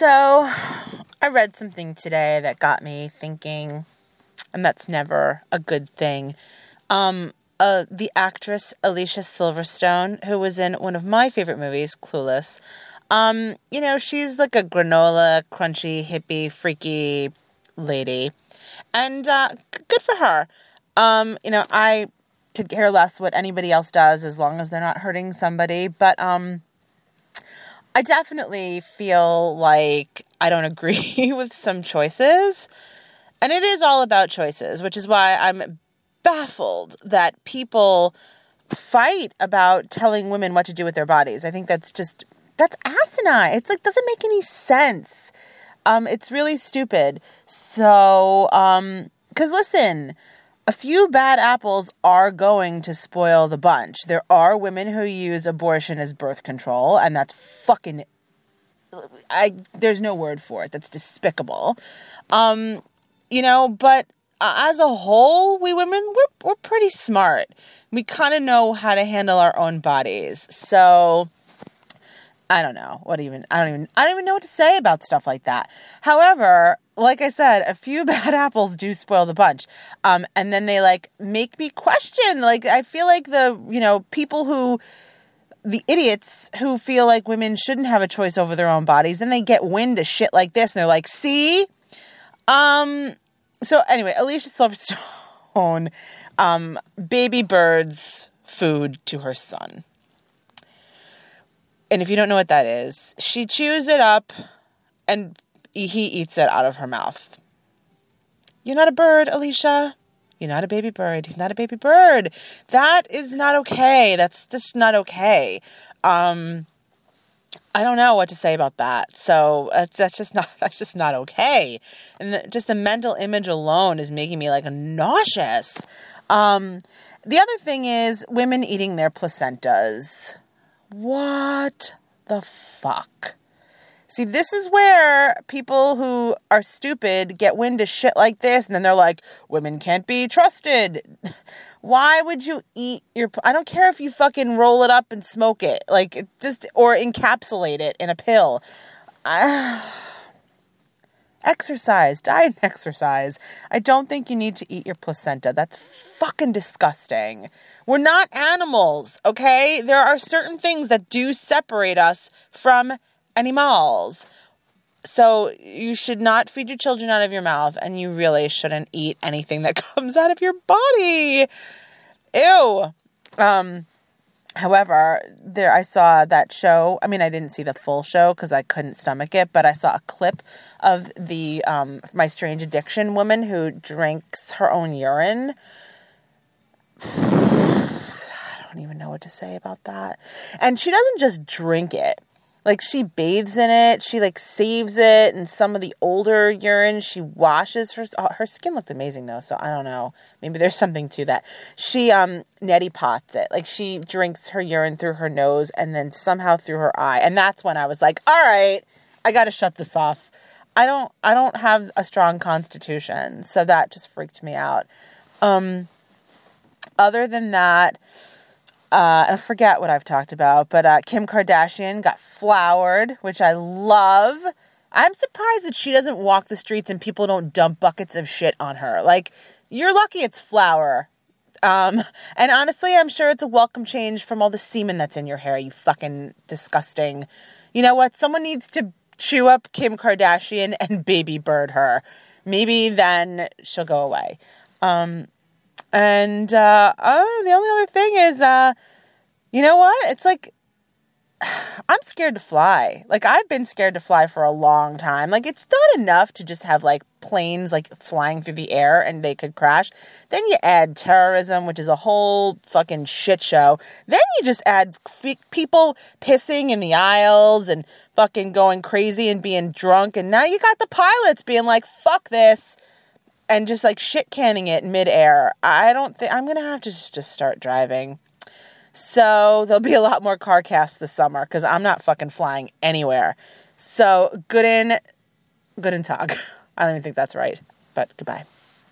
So, I read something today that got me thinking, and that's never a good thing. The actress Alicia Silverstone, who was in one of my favorite movies, Clueless, she's like a granola, crunchy, hippie, freaky lady. And good for her. I could care less what anybody else does as long as they're not hurting somebody. But I definitely feel like I don't agree with some choices. And it is all about choices, which is why I'm baffled that people fight about telling women what to do with their bodies. I think that's asinine. It's like, doesn't make any sense. It's really stupid. So, 'cause listen, a few bad apples are going to spoil the bunch. There are women who use abortion as birth control, and that's fucking, there's no word for it. That's despicable. But as a whole, we women, we're pretty smart. We kind of know how to handle our own bodies. So I don't know I don't even know what to say about stuff like that. However, like I said, a few bad apples do spoil the bunch. And then they make me question, I feel like the idiots who feel like women shouldn't have a choice over their own bodies, then they get wind of shit like this and they're like, see? So anyway, Alicia Silverstone, baby bird's food to her son. And if you don't know what that is, she chews it up and he eats it out of her mouth. You're not a bird, Alicia. You're not a baby bird. He's not a baby bird. That is not okay. That's just not okay. I don't know what to say about that. So that's just not okay. And just the mental image alone is making me nauseous. The other thing is women eating their placentas. What the fuck? See, this is where people who are stupid get wind of shit like this, and then they're like, women can't be trusted. Why would you eat I don't care if you fucking roll it up and smoke it, or encapsulate it in a pill. Exercise, diet and exercise. I don't think you need to eat your placenta. That's fucking disgusting. We're not animals, okay? There are certain things that do separate us from animals. So you should not feed your children out of your mouth, and you really shouldn't eat anything that comes out of your body. Ew. However, I saw that show. I mean, I didn't see the full show because I couldn't stomach it, but I saw a clip of the My Strange Addiction woman who drinks her own urine. I don't even know what to say about that. And she doesn't just drink it. She bathes in it. She, saves it. And some of the older urine, she washes. Her skin looked amazing, though, so I don't know. Maybe there's something to that. She, neti pots it. She drinks her urine through her nose and then somehow through her eye. And that's when I was like, all right, I gotta shut this off. I don't have a strong constitution, so that just freaked me out. Other than that, I forget what I've talked about, but Kim Kardashian got flowered, which I love. I'm surprised that she doesn't walk the streets and people don't dump buckets of shit on her. You're lucky it's flour. And honestly, I'm sure it's a welcome change from all the semen that's in your hair, you fucking disgusting. You know what? Someone needs to chew up Kim Kardashian and baby bird her. Maybe then she'll go away. The only other thing is, you know what? It's I'm scared to fly. I've been scared to fly for a long time. It's not enough to just have, planes, flying through the air and they could crash. Then you add terrorism, which is a whole fucking shit show. Then you just add people pissing in the aisles and fucking going crazy and being drunk. And now you got the pilots being like, fuck this. And just shit canning it midair. I'm going to have to just start driving. So there'll be a lot more car casts this summer because I'm not fucking flying anywhere. So good in talk. I don't even think that's right, but goodbye.